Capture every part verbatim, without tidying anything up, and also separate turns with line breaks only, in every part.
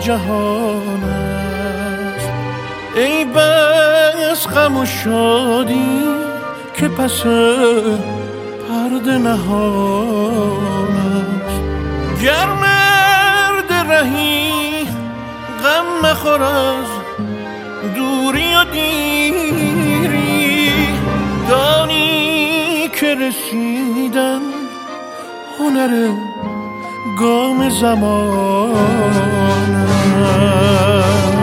جهان است. ای بس غم و شادی که پس پرده نهان است. گر مرد رهی غم مخور از دوری و دیری، دانی که رسیدن هنر گام زمان است.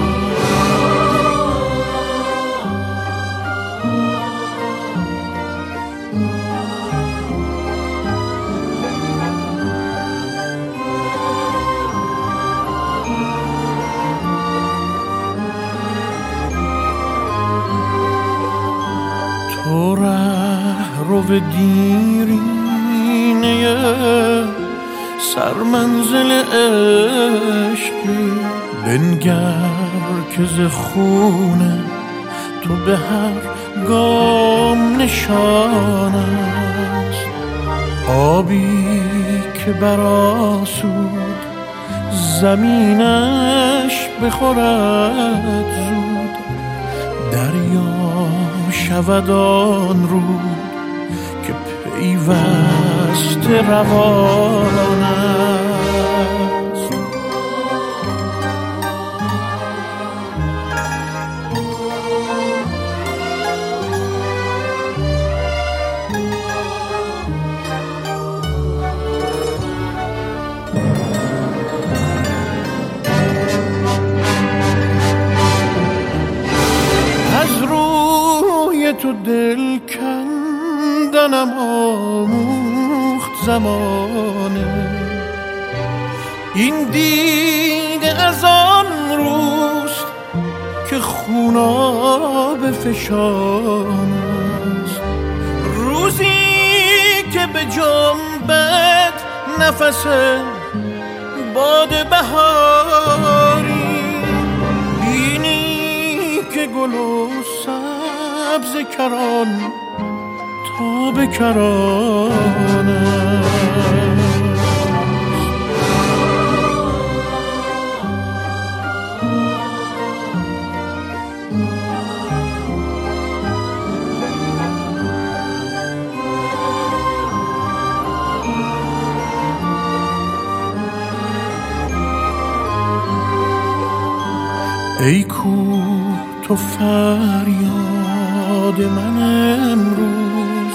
تو ره رو به دیرینه سرمنزل عشقی، بنگر که ز خونه تو به هر گام نشان است. آبی که برآسود زمینش بخورد زود، دریا شود آن رود که پیوسته روان است. از روی تو دل کندنم آموخت زمانه، این دیده از آن روست که خوناب فشان است. روزی که به جنبت نفس باد بهاری، بینی که گل و سبز کران تا به کران است. ای کوه تو فریاد من امروز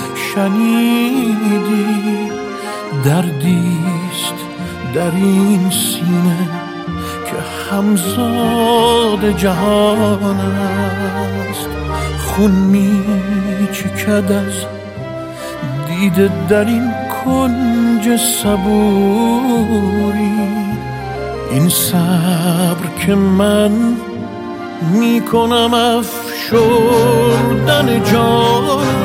شنیدی، دردیست در این سینه که همزاد جهان است. خون می چکد از دیده در این کنج صبوری، این صبر که من می کنم افشردن جان